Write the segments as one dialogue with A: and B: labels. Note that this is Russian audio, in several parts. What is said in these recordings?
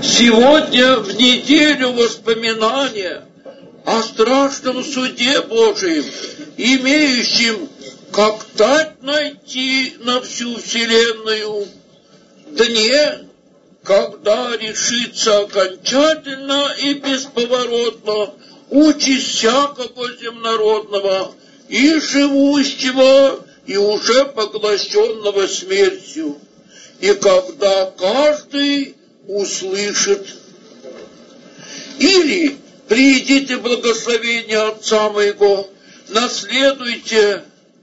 A: Сегодня в неделю воспоминания о страшном суде Божием, имеющем как дать найти на всю вселенную, дне, когда решится окончательно и бесповоротно участь всякого земнородного и живущего, и уже поглощенного смертью, и когда каждый услышит. Или приидите благословение Отца моего, наследуйте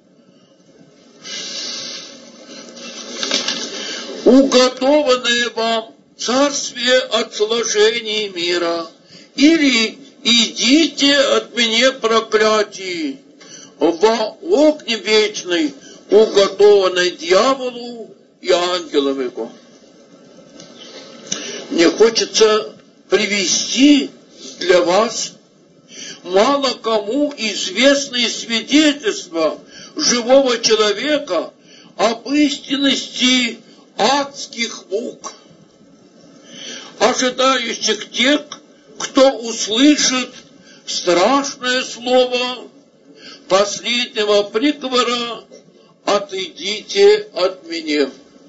A: уготованное вам царствие от сложения мира, или идите от меня проклятие во огне вечной, уготованной дьяволу и ангелам его. Мне хочется привести для вас мало кому известные свидетельства живого человека об истинности адских мук, ожидающих тех, кто услышит страшное слово последнего приговора: «Отойдите от меня».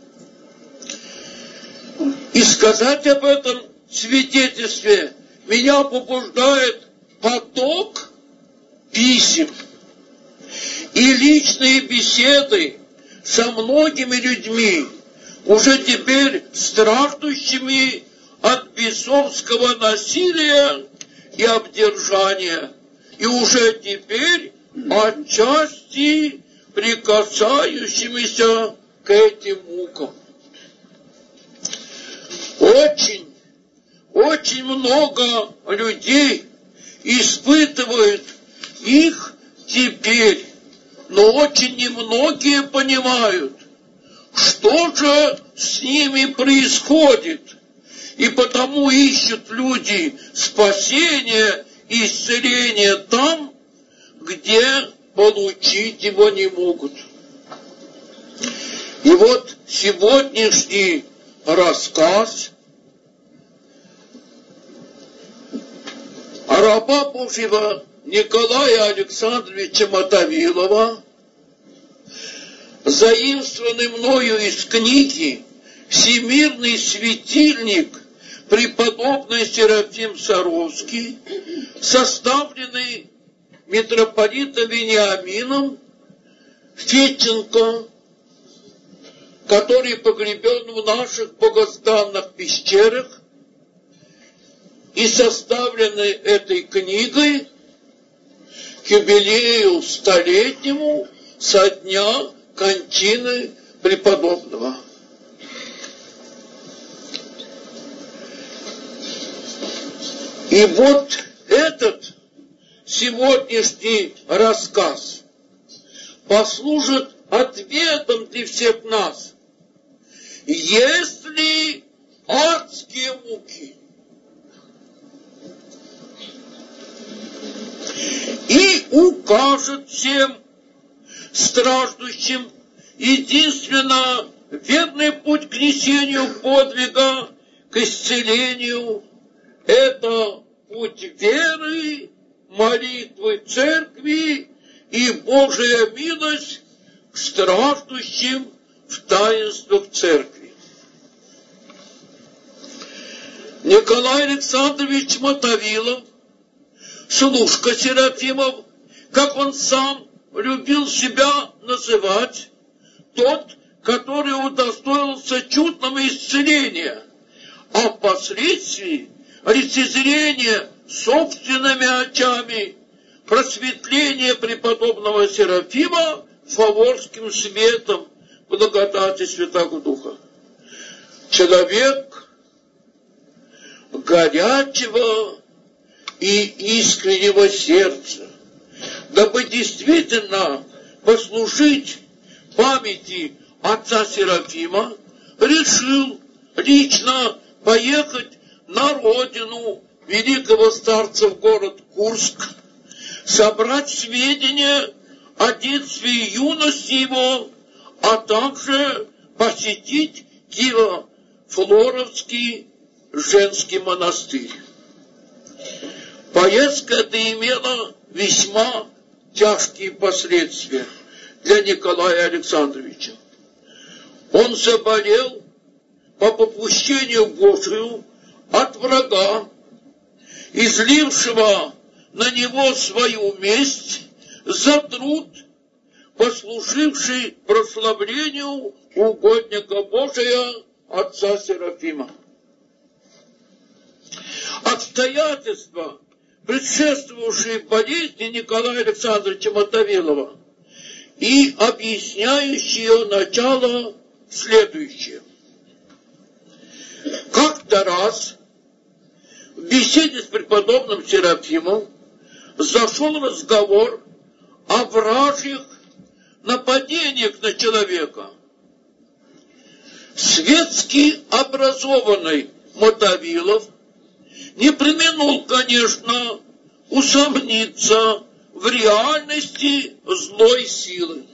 A: И сказать об этом свидетельстве меня побуждает поток писем и личные беседы со многими людьми, уже теперь страждущими от бесовского насилия и обдержания, и уже теперь отчасти прикасающимися к этим мукам. Очень много людей испытывают их теперь, но очень немногие понимают, что же с ними происходит, и потому ищут люди спасения и исцеления там, где получить его не могут. И вот сегодняшний рассказ раба Божьего Николая Александровича Мотовилова, заимствованный мною из книги «Всемирный светильник» преподобный Серафим Саровский, составленный митрополитом Вениамином Федченко, который погребен в наших богозданных пещерах, и составленный этой книгой к юбилею столетнему со дня кончины преподобного. И вот этот сегодняшний рассказ послужит ответом для всех нас. Есть ли адские муки? И укажет всем страждущим единственно верный путь к несению подвига, к исцелению. Это путь веры, молитвы церкви и Божия милость к страждущим в таинствах церкви. Николай Александрович Мотовилов, служка Серафимов, как он сам любил себя называть, тот, который удостоился чудного исцеления, а впоследствии лицезрения собственными очами просветления преподобного Серафима фаворским светом благодати Святого Духа. Человек горячего и искреннего сердца, дабы действительно послужить памяти отца Серафима, решил лично поехать на родину великого старца в город Курск, собрать сведения о детстве и юности его, а также посетить Киево-Флоровский женский монастырь. Поездка эта имела весьма тяжкие последствия для Николая Александровича. Он заболел по попущению Божию от врага, излившего на него свою месть за труд, послуживший прославлению угодника Божия отца Серафима. Обстоятельства, предшествовавшие болезни Николая Александровича Мотовилова и объясняющие ее начало, следующее. Как-то раз в беседе с преподобным Серафимом зашел разговор о вражьих нападениях на человека. Светски образованный Мотовилов не преминул, конечно, усомниться в реальности злой силы.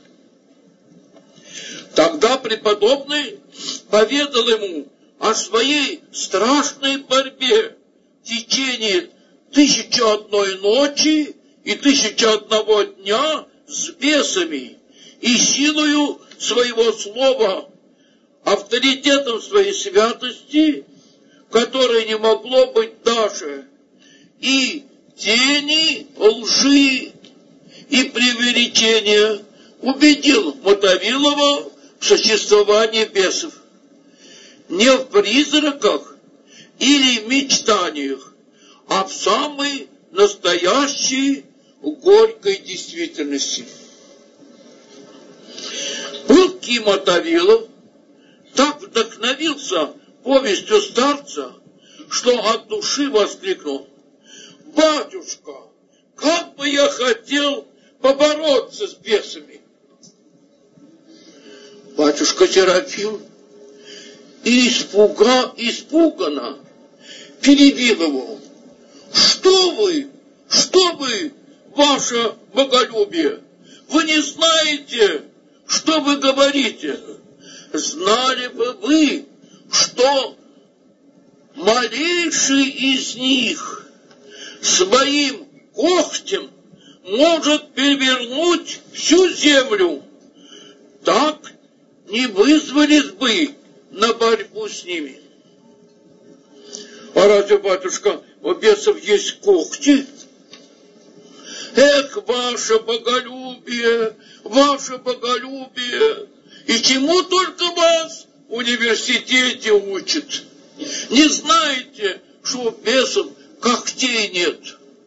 A: Тогда преподобный поведал ему о своей страшной борьбе в течение 1001 ночи и 1001 дня с бесами и силою своего слова, авторитетом своей святости, которой не могло быть даже, и тени лжи и преувеличения, убедил Мотовилова в существовании бесов. Не в призраках или мечтаниях, а в самой настоящей горькой действительности. Пылкий Мотовилов так вдохновился повестью старца, что от души воскликнул: «Батюшка, как бы я хотел побороться с бесами!» Батюшка Серафим испуганно перебил его: Что вы, ваше боголюбие? Вы не знаете, что вы говорите? Знали бы вы, что малейший из них своим когтем может перевернуть всю землю, так не вызвались бы на борьбу с ними. А разве, батюшка, у бесов есть когти? Эх, ваше боголюбие! И чему только вас в университете учат? Не знаете, что у бесов когтей нет?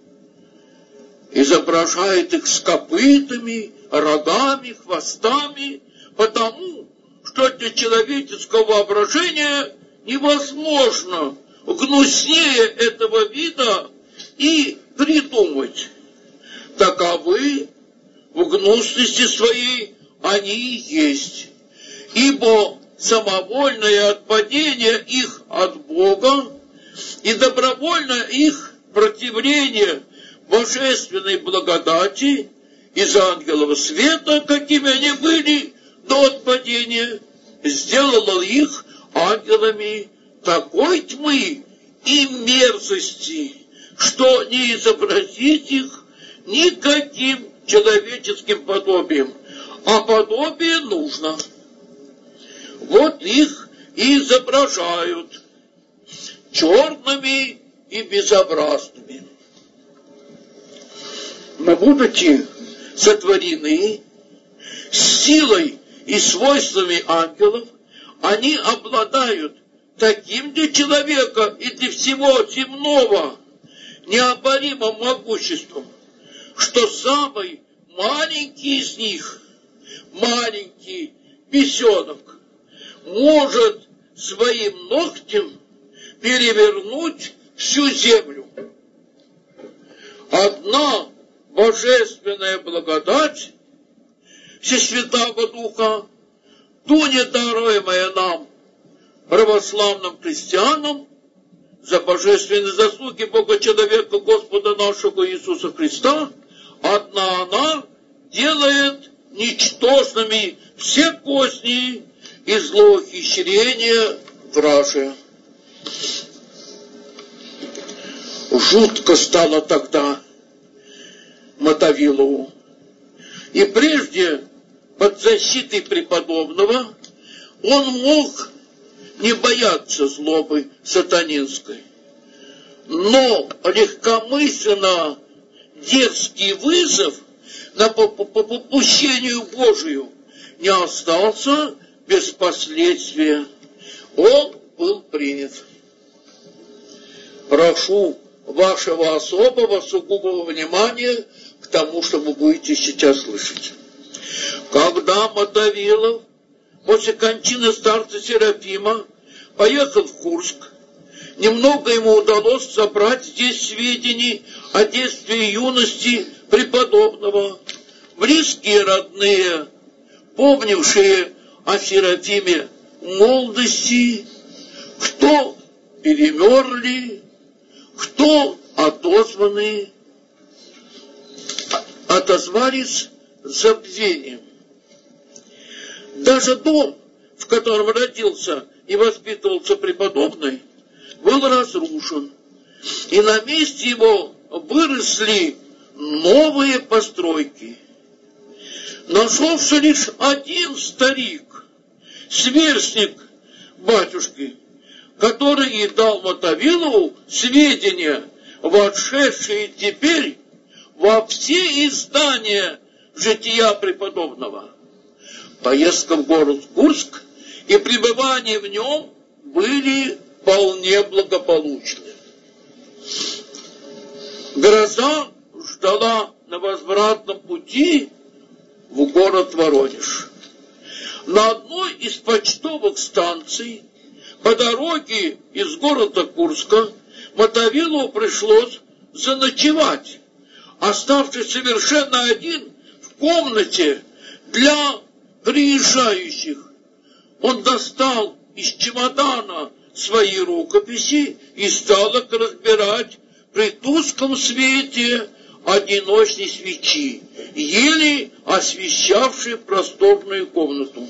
A: Изображает их с копытами, рогами, хвостами, потому что для человеческого воображения невозможно гнуснее этого вида и придумать. Таковы в гнусности своей они и есть, ибо самовольное отпадение их от Бога и добровольное их противление божественной благодати из ангелов света, какими они были до отпадения, сделало их ангелами такой тьмы и мерзости, что не изобразить их никаким человеческим подобием, а подобие нужно. Вот их и изображают черными и безобразными. Но будучи сотворены силой и свойствами ангелов, они обладают таким для человека и для всего земного необоримым могуществом, что самый маленький из них, маленький бесенок, может своим ногтем перевернуть всю землю. Одна божественная благодать Всесвятого Духа, туне даруемая нам, православным христианам, за божественные заслуги Бога-человека Господа нашего Иисуса Христа, одна она делает ничтожными все козни и злоухищрения вражия. Жутко стало тогда Мотовилову. И прежде под защитой преподобного он мог не бояться злобы сатанинской. Но легкомысленно дерзкий вызов на попущению Божию не остался без последствия. Он был принят. Прошу вашего особого, сугубого внимания к тому, что вы будете сейчас слышать. Когда Мотовилов после кончины старца Серафима поехал в Курск, немного ему удалось собрать здесь сведений о детстве и юности преподобного. Близкие, родные, помнившие о Серафиме молодости, кто перемерли, кто отозваны, отозвались забвением. Даже дом, в котором родился и воспитывался преподобный, был разрушен, и на месте его выросли новые постройки. Нашелся лишь один старик, сверстник батюшки, который и дал Мотовилову сведения, вошедшие теперь во все издания жития преподобного. Поездка в город Курск и пребывание в нем были вполне благополучны. Гроза ждала на возвратном пути в город Воронеж. На одной из почтовых станций по дороге из города Курска Мотовилову пришлось заночевать, оставшись совершенно один в комнате для приезжающих. Он достал из чемодана свои рукописи и стал их разбирать при тусклом свете одиночной свечи, еле освещавшей просторную комнату.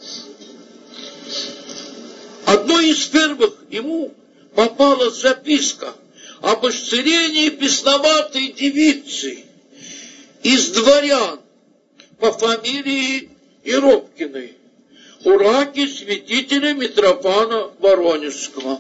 A: Одной из первых ему попалась записка об исцелении бесноватой девицы из дворян по фамилии Еропкиной, ураки святителя Митрофана Воронежского.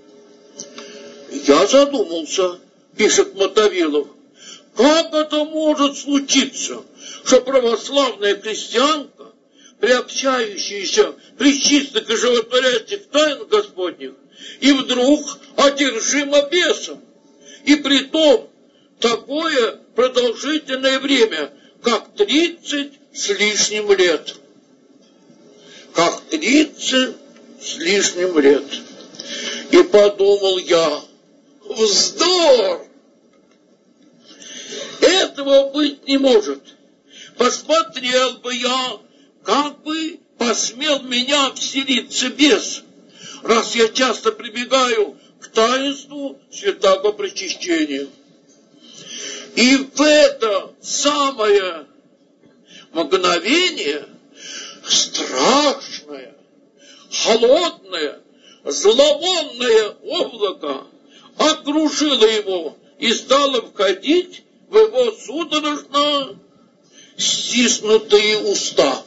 A: Я задумался, пишет Мотовилов, как это может случиться, что православная крестьянка, приобщающаяся пречистых и животворящих тайн Господних, и вдруг одержима бесом, и притом такое продолжительное время, как 30 с лишним лет. Как 30 с лишним лет. И подумал я, вздор! Этого быть не может. Посмотрел бы я, как бы посмел меня вселиться бес, раз я часто прибегаю к таинству святого причащения. И в это самое мгновение страшное, холодное, зловонное облако окружило его и стало входить в его судорожно стиснутые уста.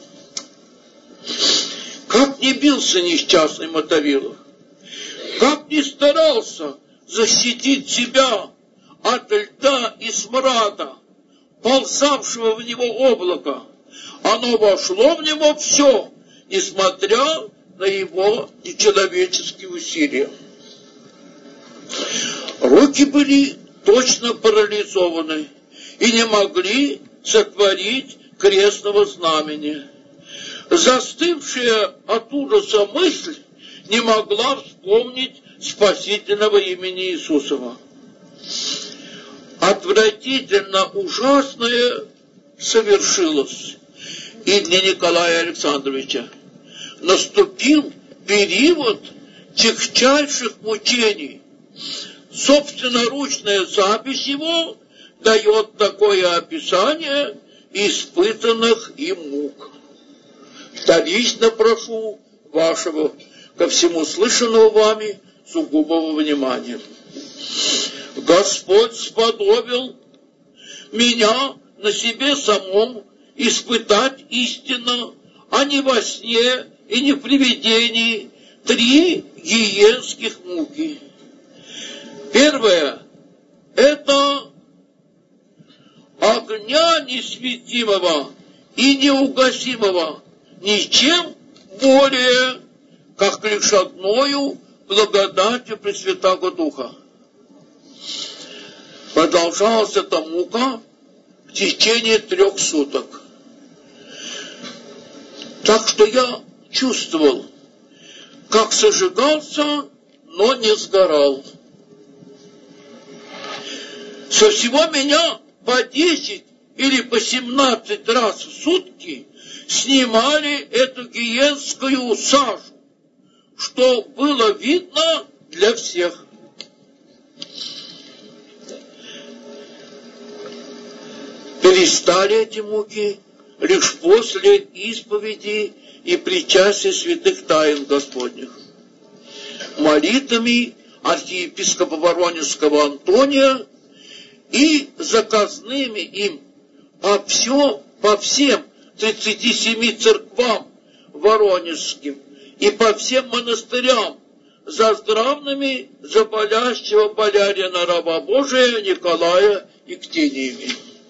A: Как не бился несчастный Мотовилов, как не старался защитить себя от льда и смрада, ползавшего в него облака, оно вошло в него все, несмотря на его нечеловеческие усилия. Руки были точно парализованы и не могли сотворить крестного знамения. Застывшая от ужаса мысль не могла вспомнить спасительного имени Иисусова. Отвратительно ужасное совершилось и для Николая Александровича. Наступил период тягчайших мучений. Собственноручная запись его дает такое описание испытанных им мук. Вторично прошу вашего ко всему слышанного вами сугубого внимания. Господь сподобил меня на себе самом испытать истинно, а не во сне и не в привидении 3 гиенских муки. Первое – это огня несветимого и неугасимого ничем более, как лишь одною благодатью Пресвятаго Духа. Продолжалась эта мука в течение 3 суток. Так что я чувствовал, как сожигался, но не сгорал. Со всего меня по 10 или по 17 раз в сутки снимали эту гиенскую сажу, что было видно для всех. Перестали эти муки лишь после исповеди и причастия святых тайн Господних. Молитвами архиепископа Воронежского Антония и заказными им по всем 37 церквам воронежским и по всем монастырям за здравными за болящего болярина раба Божия Николая Ектениями.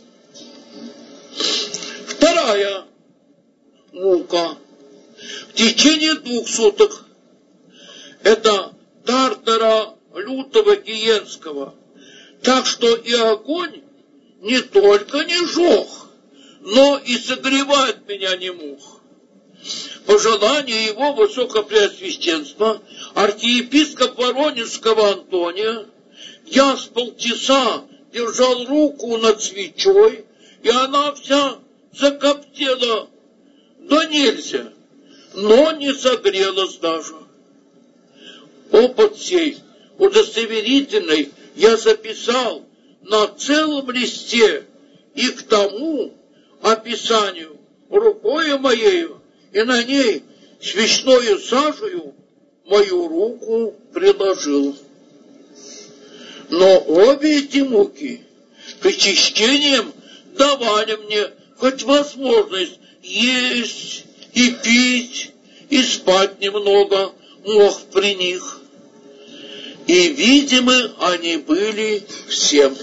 A: Вторая мука в течение 2 суток – это тартара лютого гиенского, так что и огонь не только не жег, но и согревать меня не мог. По желанию его высокопреосвященства, архиепископ Воронежского Антония, я с полчаса держал руку над свечой, и она вся закоптела, да нельзя, но не согрелась даже. Опыт сей удостоверительный я записал на целом листе и к тому описанию рукою моею и на ней свечною сажею мою руку приложил. Но обе эти муки причащением давали мне хоть возможность есть и пить, и спать немного мог при них. И видимы они были всем.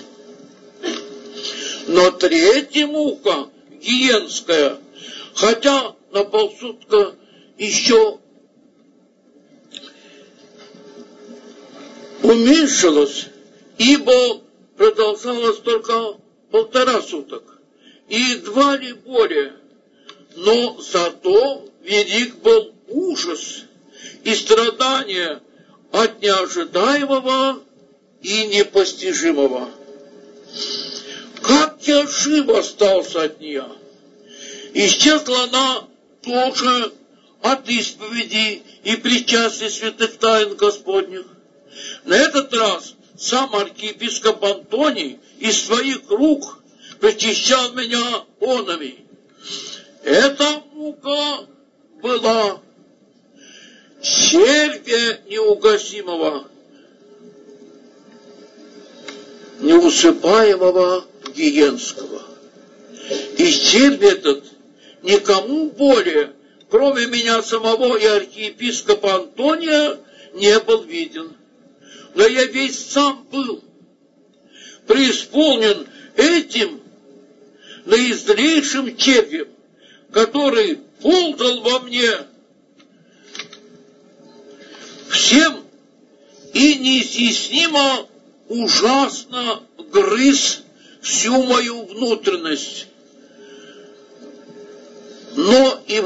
A: Но 3-я мука, гиенская, хотя на полсутка еще уменьшилась, ибо продолжалась только 1,5 суток, и едва ли более, но зато велик был ужас и страдания от неожидаемого и непостижимого. Как я жив остался от нее! Исчезла она тоже от исповеди и причастия святых тайн Господних. На этот раз сам архиепископ Антоний из своих рук причащал меня онами. Эта мука была червя неугасимого, неусыпаемого гиенского. И червь этот никому более, кроме меня самого и архиепископа Антония, не был виден. Но я весь сам был преисполнен этим наизлейшим червем, который ползал во мне всем и неизъяснимо ужасно грыз всю мою внутренность, но и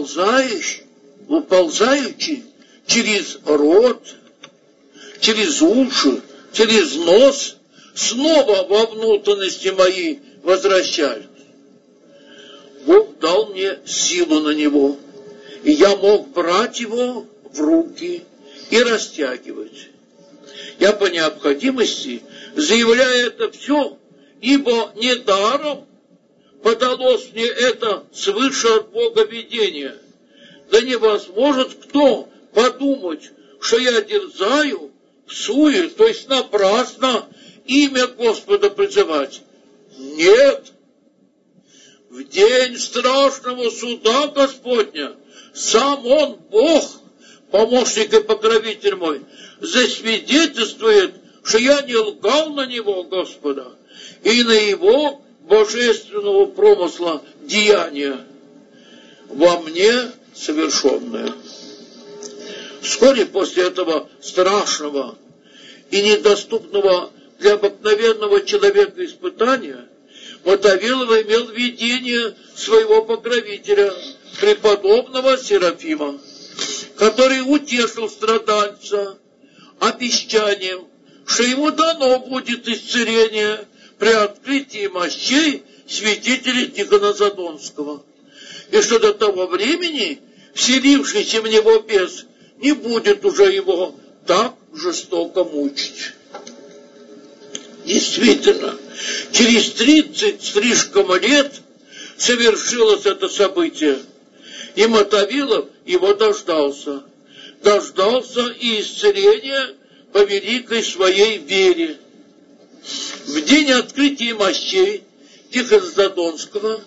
A: выползающий через рот, через уши, через нос, снова во внутренности мои возвращались. Бог дал мне силу на него, и я мог брать его в руки и растягивать. Я по необходимости заявляю это все, ибо недаром подалось мне это свыше от Бога видение. Да не возможет кто подумать, что я дерзаю, псую, то есть напрасно, имя Господа призывать? Нет. В день страшного суда Господня сам Он, Бог, помощник и покровитель мой, засвидетельствует, что я не лгал на Него, Господа, и на Его божественного промысла деяния во мне совершенное. Вскоре после этого страшного и недоступного для обыкновенного человека испытания Мотовилов имел видение своего покровителя, преподобного Серафима, который утешил страдальца обещанием, что ему дано будет исцеление при открытии мощей святителя Тихона Задонского, и что до того времени вселившийся в него бес не будет уже его так жестоко мучить. Действительно, через 30 слишком лет совершилось это событие, и Мотовилов его дождался. Дождался и исцеления по великой своей вере. В день открытия мощей Тихона Задонского,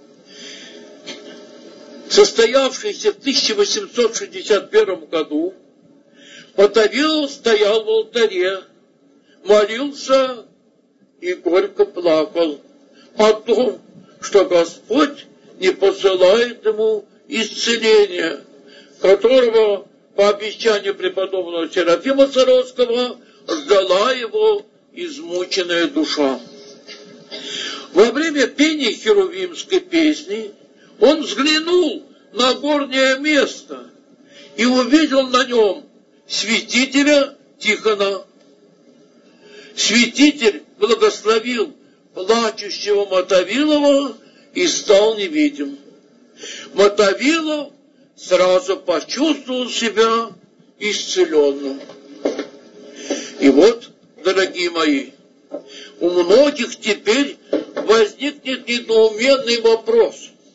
A: состоявшийся в 1861 году, Мотовилов стоял в алтаре, молился и горько плакал о том, что Господь не посылает ему исцеления, которого по обещанию преподобного Серафима Саровского ждала его измученная душа. Во время пения херувимской песни он взглянул на горнее место и увидел на нем святителя Тихона. Святитель благословил плачущего Мотовилова и стал невидим. Мотовилов сразу почувствовал себя исцеленным. И вот, дорогие мои, у многих теперь возникнет недоуменный вопрос.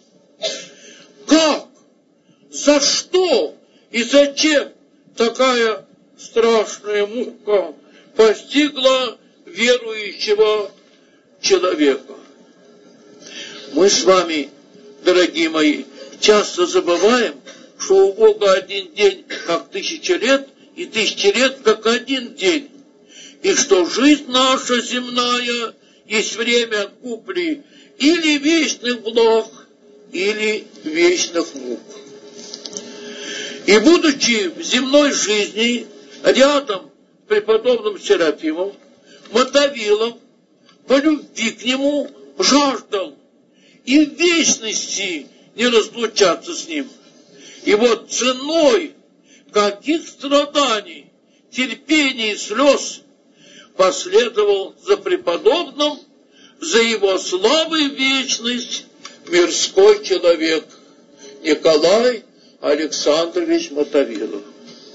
A: Как? За что и зачем такая страшная мука постигла верующего человека? Мы с вами, дорогие мои, часто забываем, что у Бога один день как 1000 лет, и 1000 лет как один день. И что жизнь наша земная есть время купли или вечных благ, или вечных мук. И будучи в земной жизни рядом с преподобным Серафимом, Мотовилов по любви к нему жаждал и в вечности не разлучаться с ним. И вот ценой каких страданий, терпений и слез последовал за преподобным, за его славой вечность мирской человек Николай Александрович Мотовилов.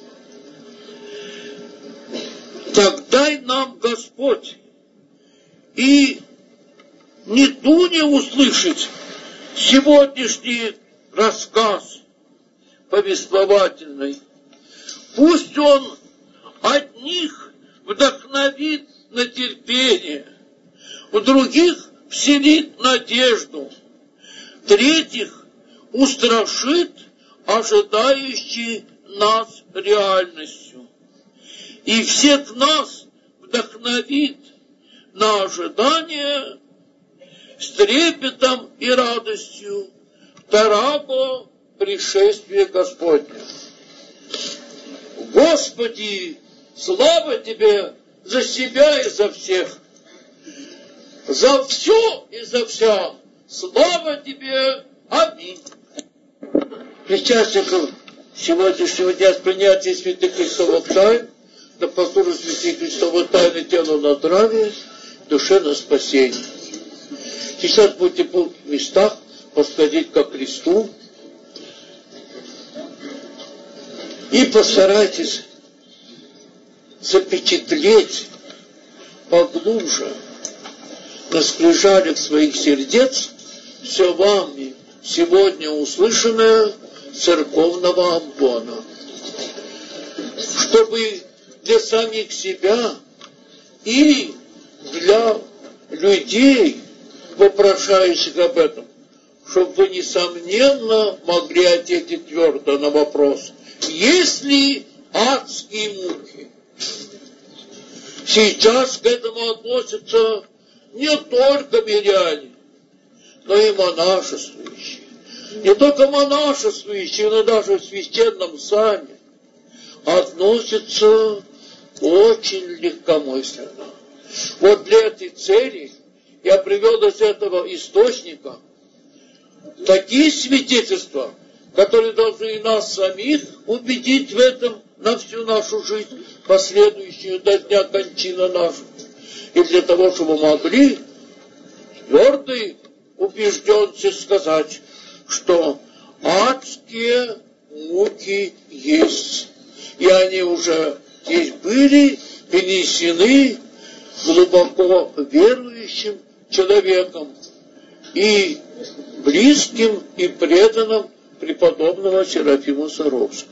A: Так дай нам, Господь, и не дуне услышать сегодняшний рассказ повествовательный. Пусть он одних вдохновит на терпение, у других вселит надежду, третьих устрашит ожидающей нас реальностью, и всех нас вдохновит на ожидание с трепетом и радостью второго пришествия Господня. Господи, слава Тебе за себя и за всех, за все и за вся. Слава Тебе. Аминь. Причастников сегодняшнего дня с принятия святых Христовых тайн, да послужат святые Христовые тайны телу на здравие, душе на спасение. Сейчас будете в местах подходить ко Христу и постарайтесь запечатлеть поглубже на скрижалях своих сердец все вами сегодня услышанное церковного амбона, чтобы для самих себя и людей, вопрошающих об этом, чтобы вы, несомненно, могли ответить твердо на вопрос, есть ли адские муки? Сейчас к этому относятся не только миряне, но и монашествующие. Не только монашествующие, но даже в священном сане относятся очень легкомысленно. Вот для этой цели я привел из этого источника такие свидетельства, которые должны и нас самих убедить в этом на всю нашу жизнь, последующую до дня кончины нашей. И для того, чтобы могли твердой убежденности сказать, что адские муки есть. И они уже здесь были перенесены глубоко верующим человеком и близким и преданным преподобного Серафиму Саровскому.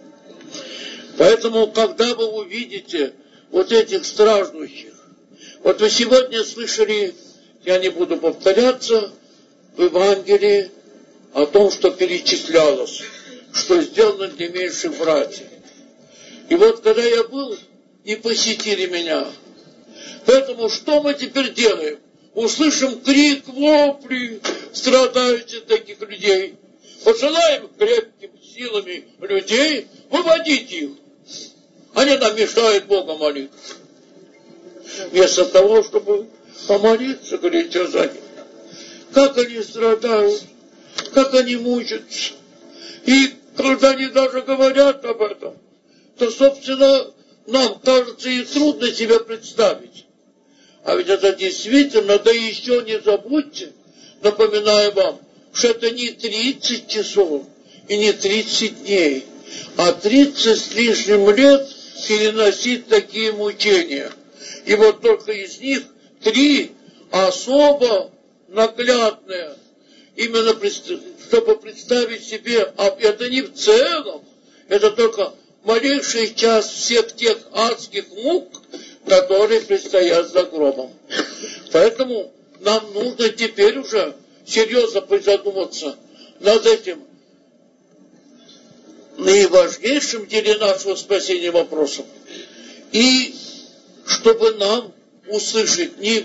A: Поэтому, когда вы увидите вот этих страждущих, вот вы сегодня слышали, я не буду повторяться, в Евангелии о том, что перечислялось, что сделано для меньших братьев. И вот когда я был, и посетили меня, поэтому что мы теперь делаем? Услышим крик, вопли страдающих таких людей. Посылаем крепкими силами людей выводить их. Они нам мешают Бога молиться. Вместо того, чтобы помолиться, горячо за них. Как они страдают, как они мучаются. И когда они даже говорят об этом, то, собственно, нам кажется и трудно себе представить. А ведь это действительно, да еще не забудьте, напоминаю вам, что это не 30 часов и не 30 дней, а 30 с лишним лет переносить такие мучения. И вот только из них 3 особо наглядные, именно чтобы представить себе, а это не в целом, это только малейший час всех тех адских мук, которые предстоят за гробом. Поэтому нам нужно теперь уже серьезно призадуматься над этим наиважнейшим деле нашего спасения вопросом. И чтобы нам услышать не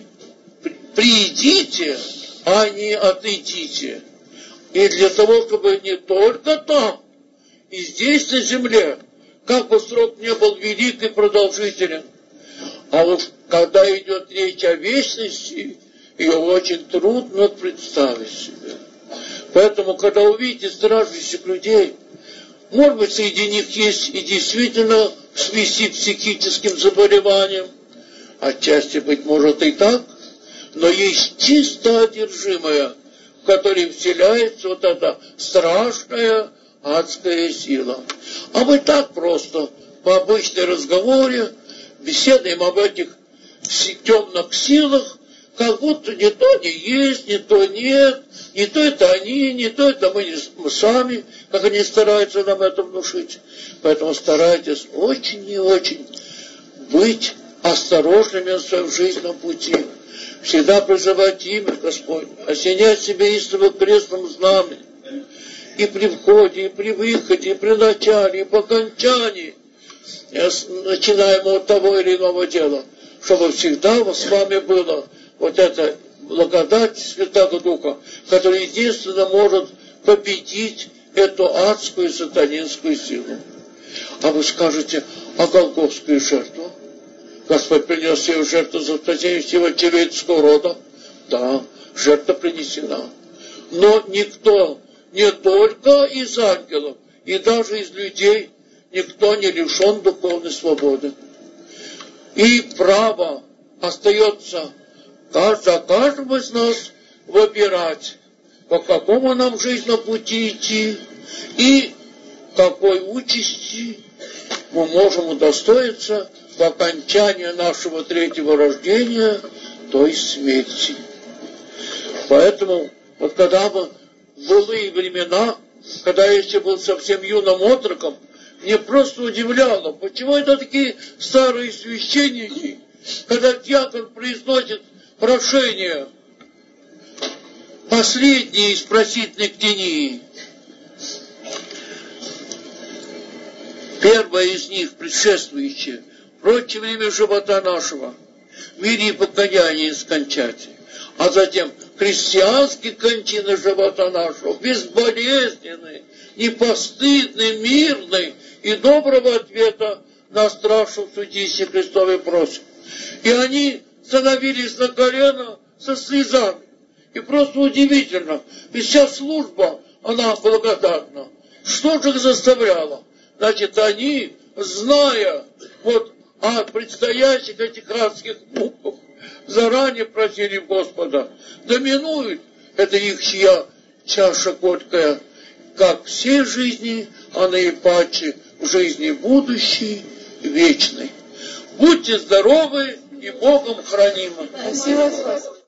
A: придите, а не отойдите. И для того, чтобы не только там, и здесь на земле, как бы срок не был велик и продолжителен, а уж когда идет речь о вечности, ее очень трудно представить себе. Поэтому, когда увидите страждущих людей, может быть, среди них есть и действительно в связи с психическим заболеванием, отчасти, быть может, и так, но есть чисто одержимое, в которой вселяется вот эта страшная адская сила. А мы так просто, по обычной разговоре, беседуем об этих темных силах, как будто не то не есть, не то нет, не то это они, не то это мы сами, как они стараются нам это внушить. Поэтому старайтесь очень и очень быть осторожными на своем жизненном пути. Всегда призывать имя Господне, осенять себя истинным крестным знаменем. И при входе, и при выходе, и при начале, и по окончании начинаемого того или иного дела, чтобы всегда с вами было вот эта благодать Святого Духа, которая единственно может победить эту адскую сатанинскую силу. А вы скажете, а Голгофскую жертву? Господь принес себе жертву за спасение всего человеческого рода. Да, жертва принесена. Но никто, не только из ангелов, и даже из людей, никто не лишен духовной свободы. И право остается за каждым из нас выбирать, по какому нам жизненному пути идти, и какой участи мы можем удостоиться по окончании нашего третьего рождения, то есть смерти. Поэтому, вот когда в былые времена, когда я еще был совсем юным отроком, мне просто удивляло, почему это такие старые священники, когда диакон произносит прошение последнее из просительных теней. Первое из них, предшествующее, прочее время живота нашего, в мире и покаянии скончать, а затем христианские кончины живота нашего, безболезненные, непостыдные, мирные и доброго ответа на страшном судище Христове просим. И они становились на колено со слезами. И просто удивительно, ведь вся служба, она благодатна. Что же их заставляло? Значит, они, зная вот о предстоящих этих адских муках, заранее просили Господа, доминует это их чаша горькая, как всей жизни, а наипаче в жизни будущей, вечной. Будьте здоровы и Богом хранимы.
B: Спасибо.